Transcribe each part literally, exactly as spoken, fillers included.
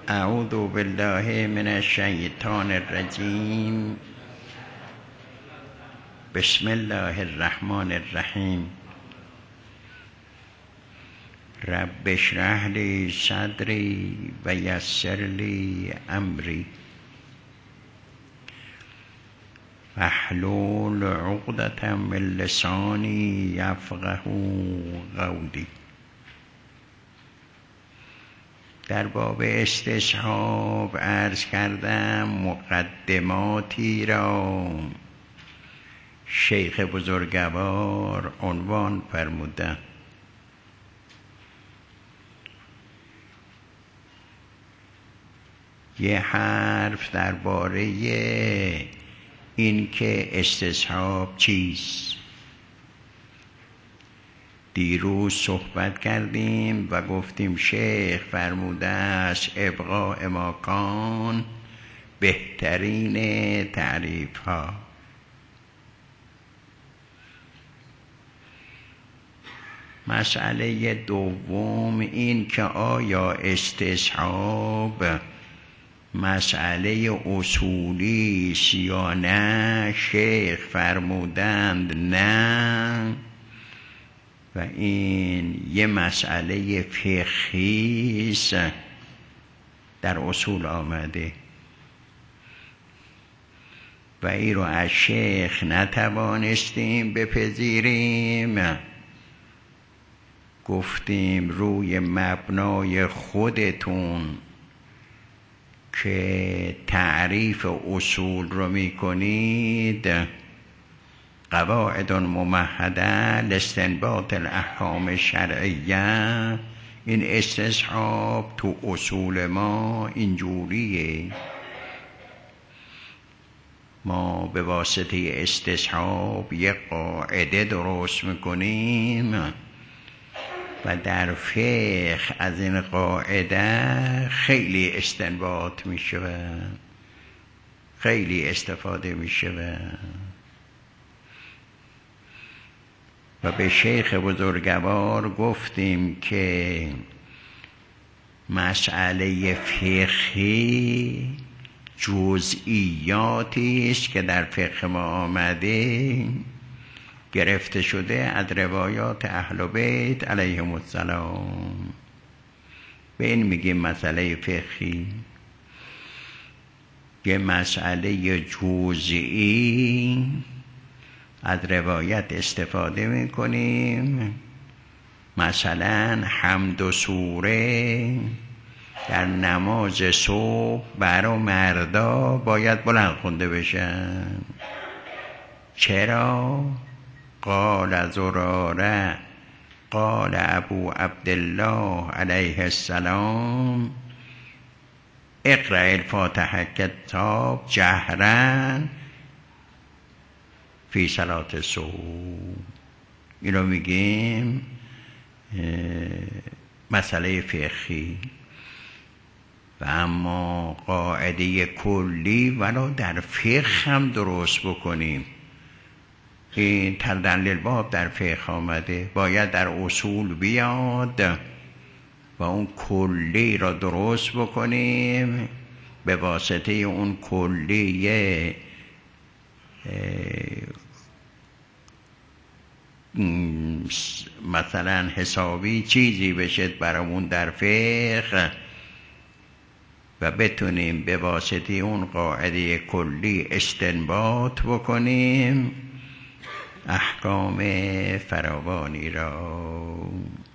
اعوذ بالله من الشیطان الرجیم. بسم الله الرحمن الرحیم. رب اشرح لی صدری و یسر لی امری واحلل عقدة من لسانی یفقهوا قولی. در باب استصحاب عرض کردم مقدماتی را شیخ بزرگوار عنوان فرمودند. یه حرف درباره این که استصحاب چیست. دیروز صحبت کردیم و گفتیم شیخ فرموده است ابقاء ما کان بهترین تعریف ها. مسئله دوم این که آیا استصحاب مسئله اصولی است یا نه. شیخ فرمودند نه، و این یه مسئله فقهی است در اصول آمده و این رو از شیخ نتوانستیم بپذیریم. گفتیم روی مبنای خودتون که تعریف اصول رو میکنید، قواعد ممهده لاستنباط الاحکام الشرعیه، این استصحاب تو اصول ما اینجوریه. ما به واسطه استصحاب یک قاعده درست میکنیم و در فقه از این قاعده خیلی استنباط میشه، خیلی استفاده میشه. و به شیخ بزرگوار گفتیم که مسئله فقهی جزئیاتی است که در فقه ما آمده، گرفته شده از روایات اهل بیت علیهم السلام. به این میگیم مسئله فقهی. یه مسئله جزئی از روایت استفاده میکنیم. مثلا حمد و سوره در نماز صبح برای مردا باید بلند خونده بشن. چرا؟ قال زراره قال ابو عبدالله علیه السلام اقرأ الفاتحه کتاب جهرا فی صلات صبح. اینو میگیم مسئله فقهی. و اما قاعده کلی ولو در فقه هم درست بکنیم. این تردن باب در فقه آمده، باید در اصول بیاد و اون کلی را درست بکنیم. به واسطه اون کلیه مثلا حسابی چیزی بشه برامون در فقه و بتونیم به واسطه اون قاعده کلی استنباط بکنیم احکام فراوانی را.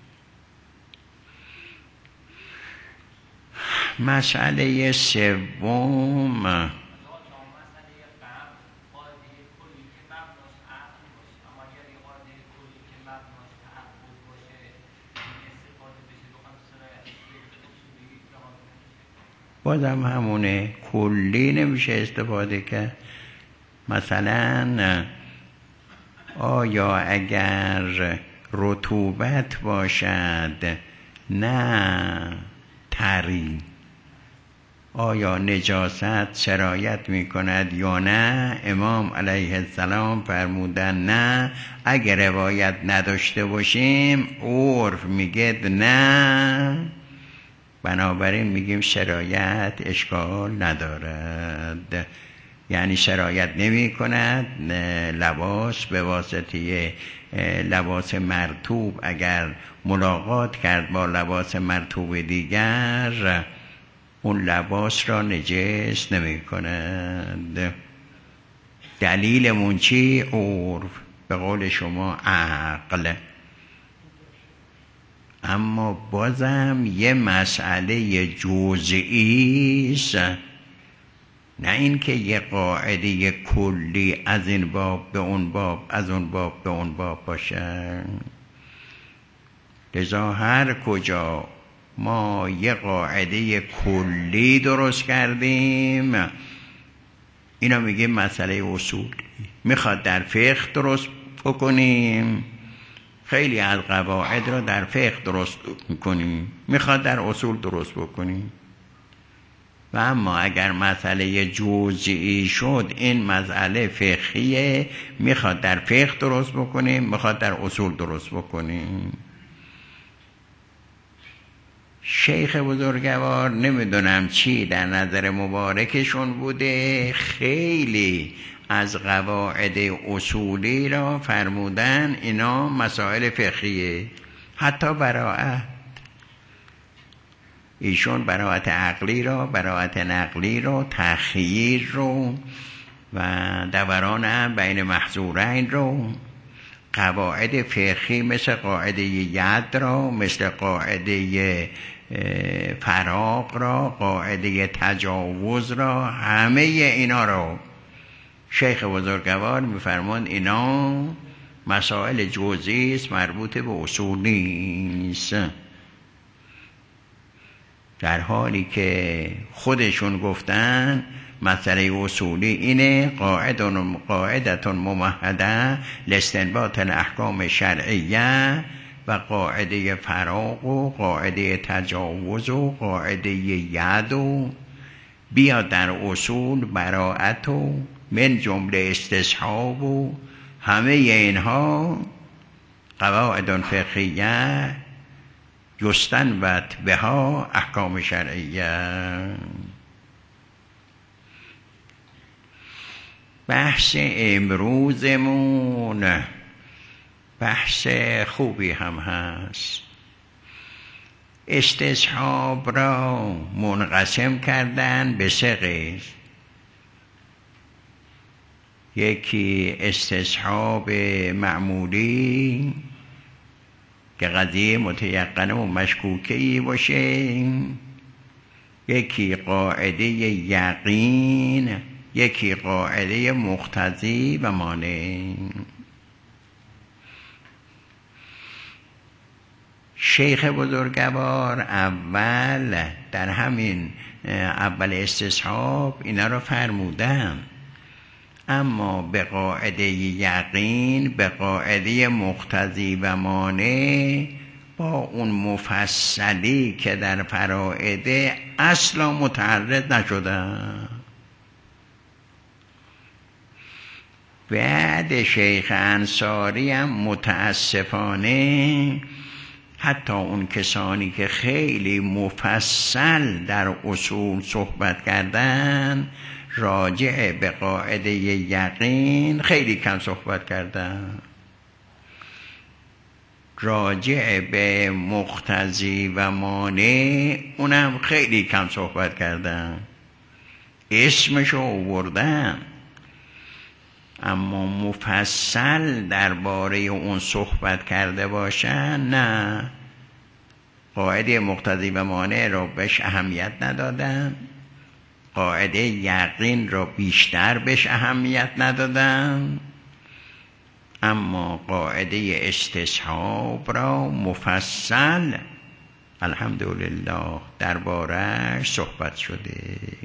مسئله سوم بازم همونه، کلی نمیشه استفاده کرد. مثلا آیا اگر رطوبت باشد نه تری، آیا نجاست سرایت میکند یا نه؟ امام علیه السلام فرمودن نه. اگر روایت نداشته باشیم عرف میگه نه بنابراین میگیم سرایت اشکال ندارد، یعنی سرایت نمی کند لباس به واسطه لباس مرطوب اگر ملاقات کرد با لباس مرطوب دیگر اون لباس را نجس نمی کند. دلیلمون چی؟ عرف، به قول شما عقل. اما بازم یه مسئله جزئی است، نه این که یه قاعده کلی از این باب به اون باب از اون باب به اون باب باشه. لذا هر کجا ما یه قاعده کلی درست کردیم اینا میگیم مسئله اصول. میخواد در فقه درست بکنیم، خیلی از قواعد را در فقه درست میکنیم، میخواد در اصول درست بکنیم. و اما اگر مسئله جزئی شد این مسئله فقهیه، میخواد در فقه درست بکنیم، میخواد در اصول درست بکنیم. شیخ بزرگوار نمیدونم چی در نظر مبارکشون بوده، خیلی از قواعد اصولی را فرمودن اینا مسائل فقهیه، حتی براءت. ایشون براءت عقلی را، براءت نقلی را، تخییر رو و دوران هم بین محظورین رو، قواعد فقهی مثل قاعده ید را، مثل قاعده فراق را، قاعده تجاوز را، همه اینا را شیخ بزرگوار میفرمان اینا مسائل جزئی است، مربوط به اصول نیست. در حالی که خودشون گفتن مسئله اصولی اینه قاعدتون ممهده لاستنباط الاحکام شرعیه و قاعده فراق و قاعده تجاوز و قاعده ید و بیاد در اصول براءت و من جمله استصحاب و همه اینها قواعد فقهیه یستنبط بها احکام شرعیه. بحث امروزمون بحث خوبی هم هست. استصحاب را منقسم کردن به سه قسم. یکی استصحاب معمولی که قضیه متیقنه و مشکوکه‌ای باشه، یکی قاعده یقین، یکی قاعده مقتضی و مانع. شیخ بزرگوار اول در همین اول استصحاب اینا رو فرمودن، اما به قاعده یقین، به قاعده مقتضی و مانع با اون مفصلی که در فرائض اصلا متعرض نشدن. بعد شیخ انصاری هم متاسفانه حتی اون کسانی که خیلی مفصل در اصول صحبت کردن راجع به قاعده یقین خیلی کم صحبت کردن، راجع به مقتضی و مانع اونم خیلی کم صحبت کردن، اسمشو آوردن اما مفصل درباره اون صحبت کرده باشن نه. قاعده مقتضی و مانع رو بهش اهمیت ندادن، قاعده یقین رو بیشتر بهش اهمیت ندادن، اما قاعده استصحاب را مفصل الحمدلله درباره‌اش صحبت شده.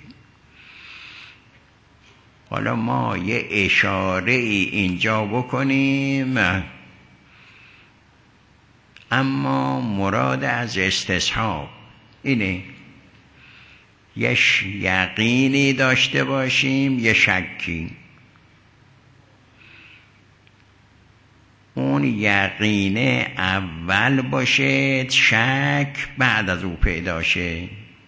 حالا ما یه اشاره ای اینجا بکنیم، اما مراد از استصحاب اینه یه یقینی داشته باشیم یه شکی. اون یقینه اول باشه، شک بعد از او پیدا شه.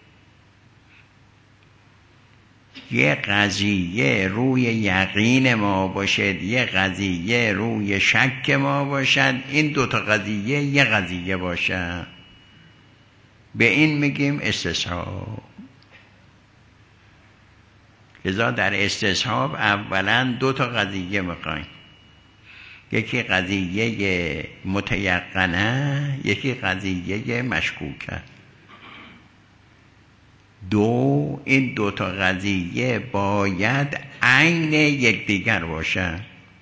یه قضیه روی یقین ما باشد، یه قضیه روی شک ما باشد، این دوتا قضیه یه قضیه باشد، به این میگیم استصحاب. لذا در استصحاب اولا دوتا قضیه میخوایم، یکی قضیه متیقنه، یکی قضیه مشکوکه. دو، این دوتا قضیه باید عین یکدیگر باشن.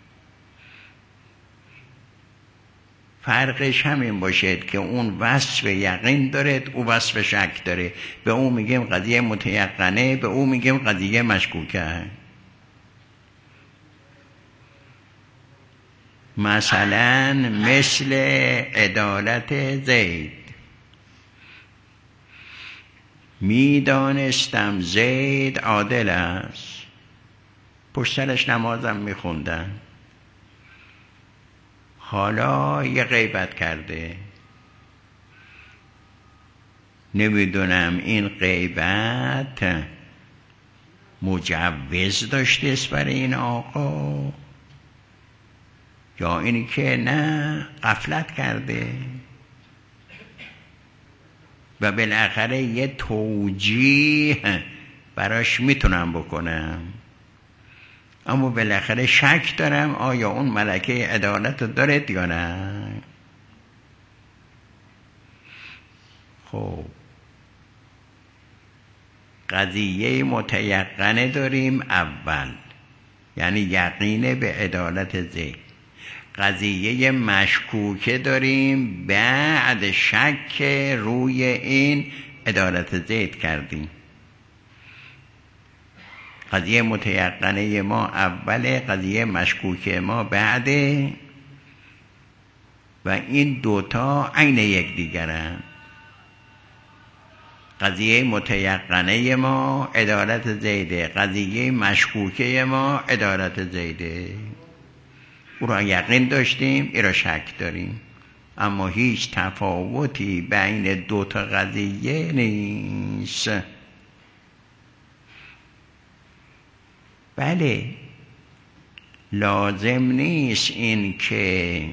فرقش همین باشد که اون وصف یقین داره، او وصف شک داره، به اون میگیم قضیه متیقنه، به اون میگیم قضیه مشکوکه. مثلا مثل عدالت زید، میدانستم زید عادل است، پشت سرش نمازم میخوندن، حالا یه غیبت کرده، نمیدونم این غیبت مجوز داشته است برای این آقا، یا اینی که نه غفلت کرده و بالاخره یه توجیه براش میتونم بکنم، اما بالاخره شک دارم آیا اون ملکه عدالت دارد یا نه. خب قضیه متیقنه داریم اول، یعنی یقینه به عدالت زید. قضیه مشکوکه داریم بعد شک روی این عدالت زید کردیم. قضیه متیقنه ما اوله، قضیه مشکوکه ما بعده، و این دوتا عین یک دیگرن. قضیه متیقنه ما عدالت زیده، قضیه مشکوکه ما عدالت زیده. او را یقین داشتیم، این را شک داریم، اما هیچ تفاوتی بین دوتا قضیه نیست. بله، لازم نیست این که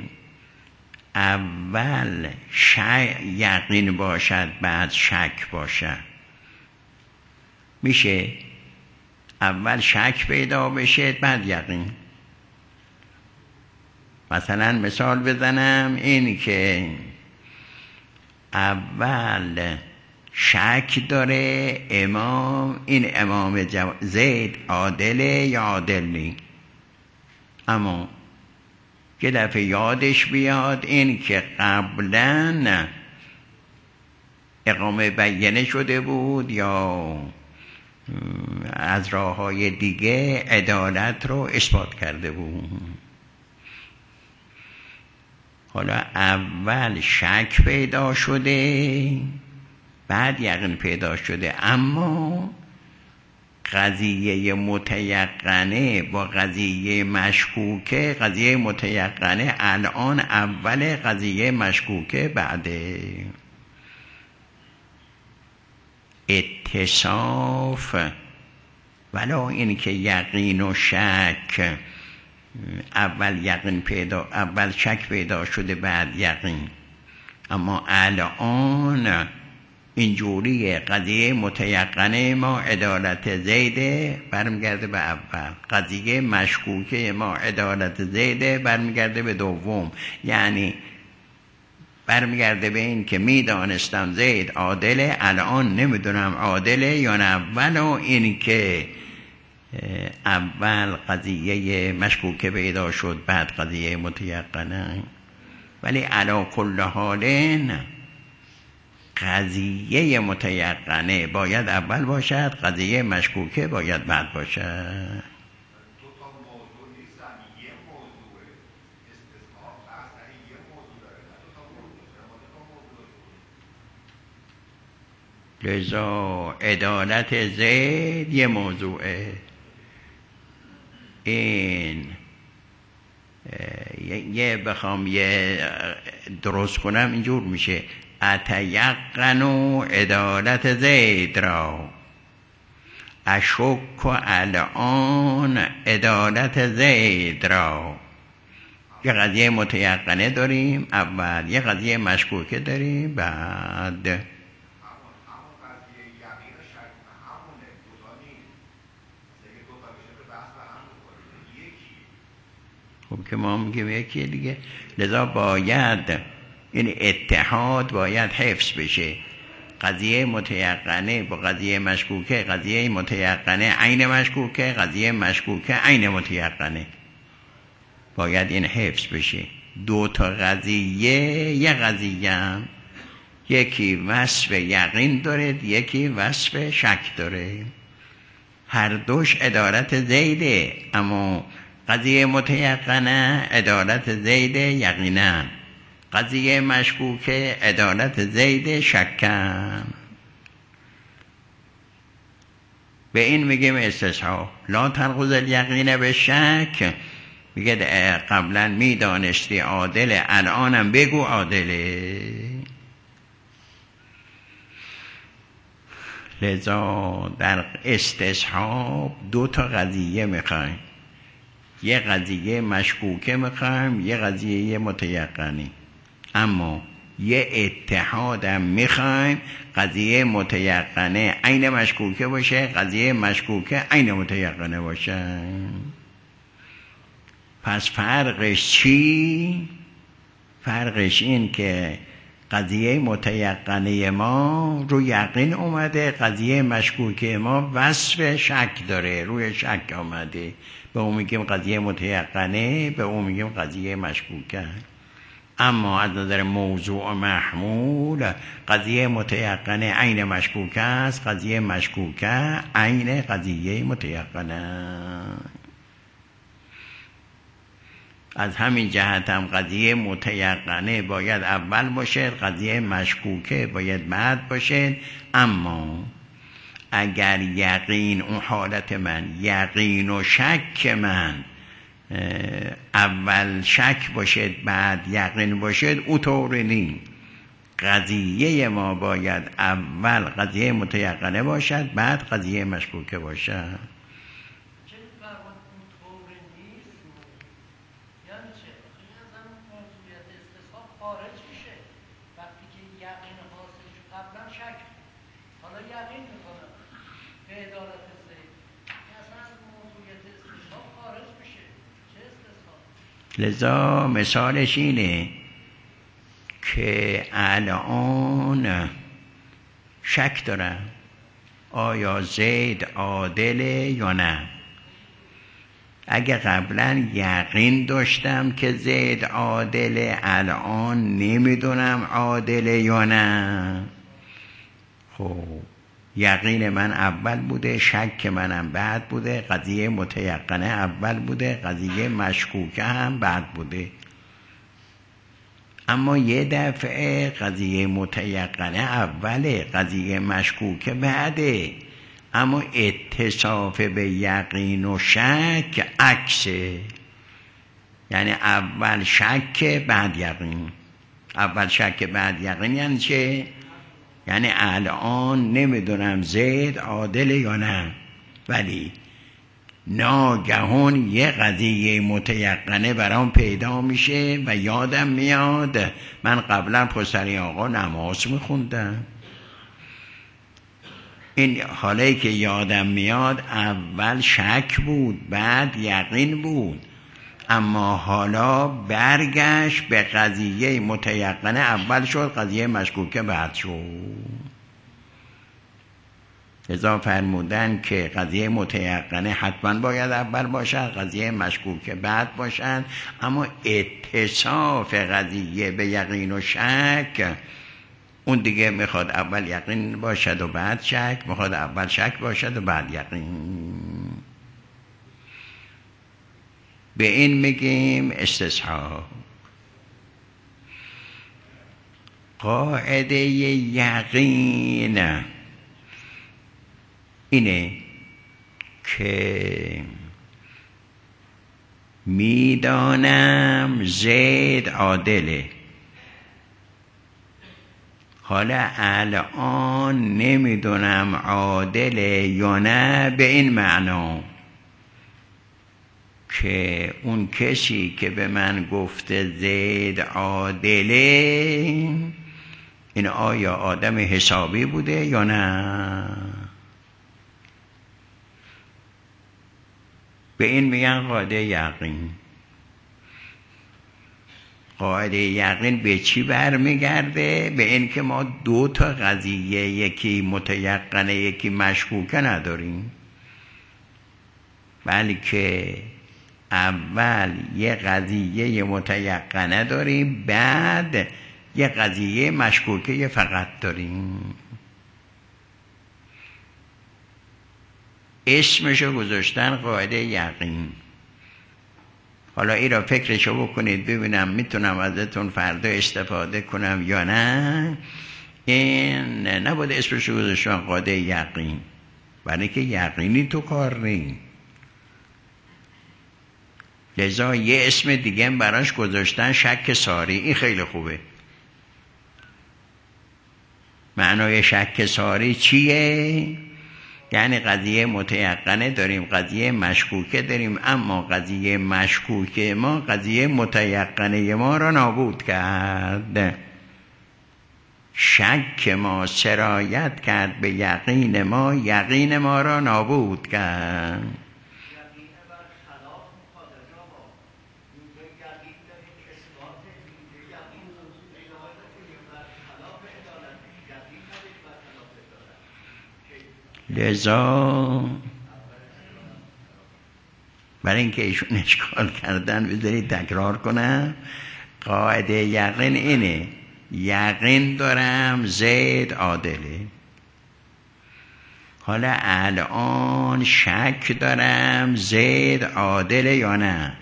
اول شک یقین باشد بعد شک باشد. میشه اول شک پیدا بشه بعد یقین. مثلا مثال بزنم، این که اول شک داره امام، این امام زید عادله یا عادل نی، اما یه دفعه یادش بیاد این که قبلا اقامه بیانه شده بود یا از راه های دیگه عدالت رو اثبات کرده بود. حالا اول شک پیدا شده بعد یقین پیدا شده، اما قضیه متیقنه با قضیه مشکوکه، قضیه متیقنه الان اول، قضیه مشکوکه بعده. اتصاف ولا این که یقین و شک، اول یقین پیدا اول شک پیدا شده بعد یقین، اما الان اینجوریه. قضیه متیقنه ما عدالت زیده برمیگرده به اول، قضیه مشکوکه ما عدالت زیده برمیگرده به دوم، یعنی برمیگرده به این که میدانستم زید عادله، الان نمیدونم عادله یا نه اول، و این که اول قضیه مشکوکه پیدا شد بعد قضیه متیقنه. ولی علی کل حال قضیه متیقنه باید اول باشد، قضیه مشکوکه باید بعد باشد. لذا عدالت زید یه موضوعه، این یه بخوام یه درست کنم اینجور میشه: اتیقنوا عدالت زید را، اشک الان عدالت زید را. یه قضیه متیقنه داریم اول، یه قضیه مشکوکه داریم بعد. خب که ما میگیم یکی دیگه، لذا باید این اتحاد باید حفظ بشه. قضیه متیقنه با قضیه مشکوکه، قضیه متیقنه عین مشکوکه، قضیه مشکوکه عین متیقنه، باید این حفظ بشه. دو تا قضیه، یه قضیه هم یکی وصف یقین داره، یکی وصف شک داره، هر دوش عدالت زیده، اما قضیه متیقنه عدالت زید یقینا، قضیه مشکوکه عدالت زید شکن. به این میگیم استصحاب. لا تنقض الیقین به شک، میگه قبلا میدانستی عادله، الانم بگو عادله. لذا در استصحاب دو تا قضیه میخوایم، یه قضیه مشکوکه میخوایم، یه قضیه متیقنی، اما یه اتحادم میخوایم قضیه متیقنه عین مشکوکه باشه، قضیه مشکوکه عین متیقنه باشه. پس فرقش چی؟ فرقش این که قضیه متیقنه ما رو یقین اومده، قضیه مشکوکه ما وصف شک داره، روی شک آمده، به اون میگیم قضیه متیقنه، به اون میگیم قضیه مشکوکه. اما از نظر موضوع محمول قضیه متیقنه عین مشکوکه است، قضیه مشکوکه عین قضیه متیقنه. از همین جهت هم قضیه متیقنه باید اول باشه، قضیه مشکوکه باید بعد باشه. اما اگر یقین، اون حالت من یقین و شک من اول شک باشد بعد یقین باشد، او طور نیم. قضیه ما باید اول قضیه متیقنه باشد بعد قضیه مشکوکه باشد. لذا مثالش اینه که الان شک دارم آیا زید عادله یا نه. اگه قبلا یقین داشتم که زید عادله، الان نمیدونم عادله یا نه. خب یقین من اول بوده، شک منم بعد بوده، قضیه متیقنه اول بوده، قضیه مشکوکه هم بعد بوده. اما یه دفعه قضیه متیقنه اوله، قضیه مشکوکه بعده، اما اتصاف به یقین و شک عکسه. یعنی اول شک بعد یقین، اول شک بعد یقین. یعنی چه؟ یعنی الان نمیدونم زید عادل یا نه، ولی ناگهان یه قضیه متیقنه برام پیدا میشه و یادم میاد من قبلا پسری آقا نماز میخوندم. این حالی که یادم میاد اول شک بود بعد یقین بود، اما حالا برگشت به قضیه متیقنه اول شد، قضیه مشکوکه بعد شد. لذا فرمودن که قضیه متیقنه حتما باید اول باشد، قضیه مشکوکه بعد باشد، اما اتصاف قضیه به یقین و شک اون دیگه میخواد اول یقین باشد و بعد شک، میخواد اول شک باشد و بعد یقین. به این میگیم استصحاب. قاعده یقین اینه که میدانم زید عادله، حالا الان نمیدونم عادله یا نه، به این معنا که اون کسی که به من گفته زید عادله، این آیا آدم حسابی بوده یا نه؟ به این میگن قاعده یقین. قاعده یقین به چی برمیگرده؟ به این که ما دو تا قضیه، یکی متیقنه یکی مشکوکه نداریم، بلکه اول یه قضیه متیقنه داریم، بعد یه قضیه مشکوکه فقط داریم. اسمشو گذاشتن قاعده یقین. حالا این را فکرشو بکنید ببینم میتونم ازتون فردا استفاده کنم یا نه. این نباید اسمشو گذاشتن قاعده یقین، برای که یقینی تو کار نیم. لذا یه اسم دیگه براش گذاشتن شک ساری. این خیلی خوبه. معنای شک ساری چیه؟ یعنی قضیه متیقنه داریم، قضیه مشکوکه داریم، اما قضیه مشکوکه ما قضیه متیقنه ما را نابود کرد. شک ما سرایت کرد به یقین ما، یقین ما را نابود کرد. لذا برای اینکه ایشون اشکال کردن بذارید تکرار کنم. قاعده یقین اینه: یقین دارم زید عادله، حالا الان شک دارم زید عادله یا نه.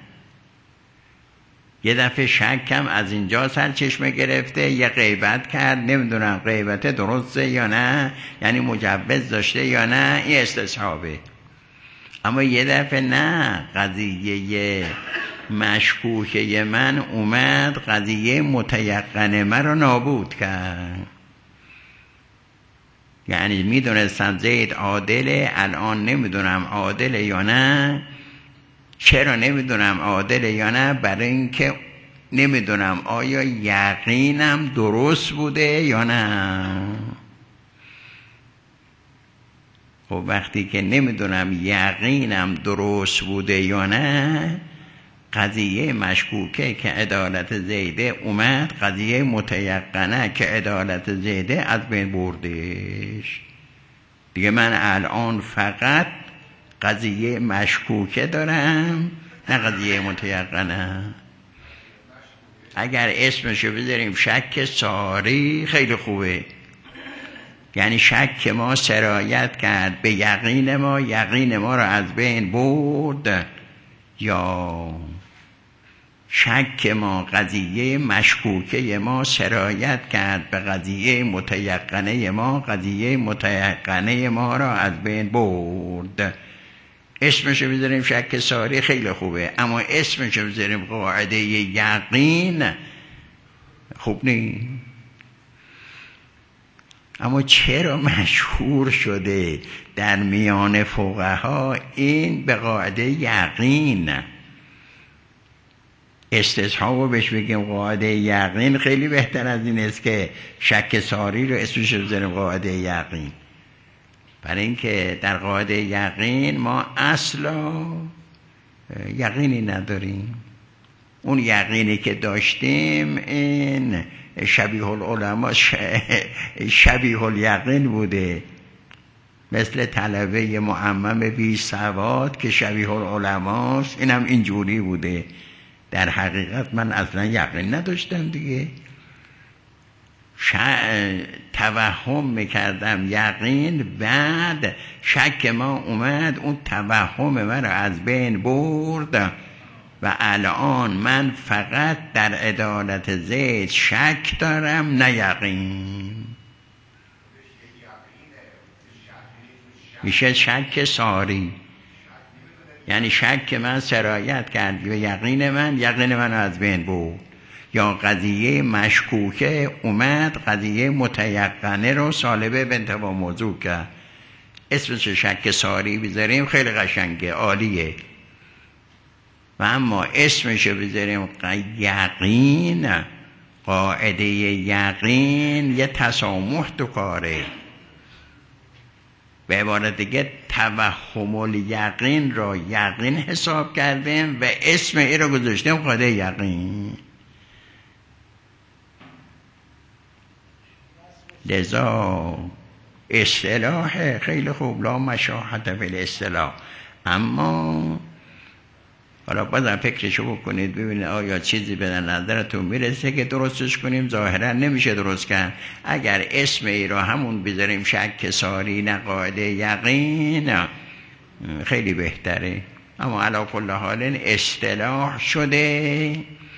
یه دفعه شکم از اینجا سرچشمه گرفته، یه غیبت کرد، نمیدونم غیبت درسته یا نه، یعنی مجوز داشته یا نه، این استصحابه. اما یه دفعه نه، قضیه مشکوکه من اومد قضیه متیقنه من رو نابود کرد. یعنی میدونستم زید عادله، الان نمیدونم عادله یا نه. چرا نمیدونم عادله یا نه؟ برای اینکه نمیدونم آیا یقینم درست بوده یا نه. خب وقتی که نمیدونم یقینم درست بوده یا نه، قضیه مشکوکه که عدالت زیده اومد، قضیه متیقنه که عدالت زیده از بین بردش. دیگه من الان فقط قضیه مشکوکه دارم، نه قضیه متیقنه. اگر اسمشو بذاریم شک ساری خیلی خوبه. یعنی شک ما سرایت کرد به یقین ما، یقین ما رو از بین برد. یا شک ما قضیه مشکوکه ما سرایت کرد به قضیه متیقنه ما، قضیه متیقنه ما را از بین برد. اسمشو بذاریم شک ساری خیلی خوبه، اما اسمشو بذاریم قاعده یقین خوب نیست. اما چرا مشهور شده در میان فقها این به قاعده یقین؟ استصحابو بهش بگیم قاعده یقین خیلی بهتر از این است که شک ساری رو اسمش بذاریم قاعده یقین. برای اینکه در قاعده یقین ما اصلا یقینی نداریم. اون یقینی که داشتیم این شبیه العلماء شبیه الیقین بوده، مثل طلبه معمم بی سواد که شبیه العلماست، اینم اینجوری بوده. در حقیقت من اصلا یقین نداشتم دیگه، ش... توهم میکردم یقین، بعد شک ما اومد اون توهم من رو از بین برد و الان من فقط در عدالت زید شک دارم نه یقین. میشه شک ساری. یعنی شک من سرایت کرد و یقین من یقین من از بین بود، یا قضیه مشکوکه اومد قضیه متیقنه رو سالبه به انتباه موضوع کرد. اسمش شک ساری بذاریم خیلی قشنگه، عالیه. و اما اسمش بذاریم یقین، قاعده یقین یه تسامح تو کاره. به عبارت دیگه توهم الیقین را یقین حساب کردیم و اسم این رو گذاشتیم قاعده یقین. لذا اصطلاح خیلی خوب، لا مشاحت فی الاصطلاح. اما حالا بازم فکرشو بکنید ببینید آیا چیزی به نظرتون میرسه که درستش کنیم. ظاهرا نمیشه درست کرد. اگر اسم ای را همون بذاریم شک ساری نه قاعده یقین خیلی بهتره. اما علی کل حال اصطلاح شده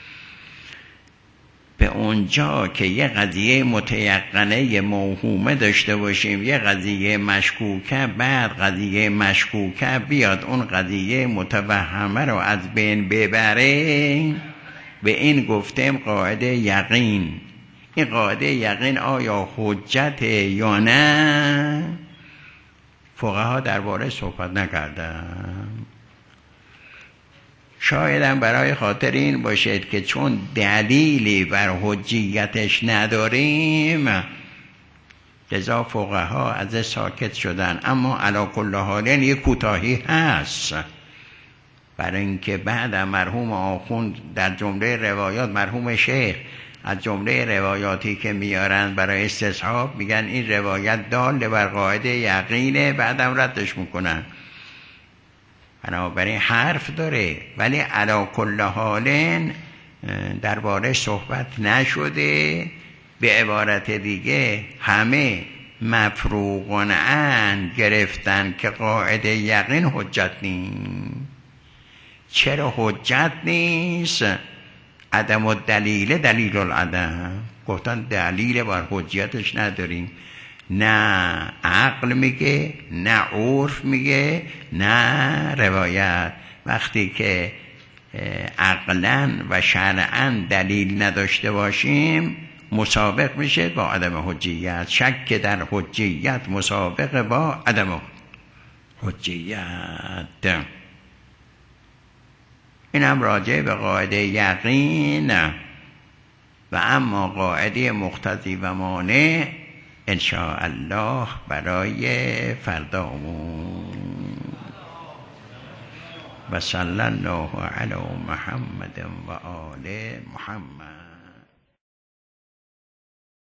به اونجا که یه قضیه متیقنه موهومه داشته باشیم، یه قضیه مشکوکه، بعد قضیه مشکوکه بیاد اون قضیه متوهمه رو از بین ببره، به این گفتیم قاعده یقین. این قاعده یقین آیا حجت یا نه؟ فقها درباره صحبت نکردن. شایدم برای خاطر این باشد که چون دلیلی بر حجیتش نداریم لذا فقها از ساکت شدن. اما علی کل حال یک کوتاهی هست، برای اینکه بعد مرحوم آخوند در جمله روایات، مرحوم شیخ از جمله روایاتی که میارن برای استصحاب میگن این روایت دال بر قاعده یقینه، بعدم ردش میکنن. بنابراین حرف داره ولی علی کل حال درباره صحبت نشده. به عبارت دیگه همه مفروغن عن گرفتن که قاعده یقین حجت نیست. چرا حجت نیست؟ عدم الدلیل دلیل العدم. گفتن دلیل بر حجیتش نداریم، نه عقل میگه، نه عرف میگه، نه روایت. وقتی که عقلاً و شرعاً دلیل نداشته باشیم مسابق میشه با عدم حجیت. شک در حجیت مسابقه با عدم حجیت. این هم راجع به قاعده یقین. و اما قاعده مقتضی و مانع ان شاء الله برای فردامون. و صلی الله علی محمد و آل محمد.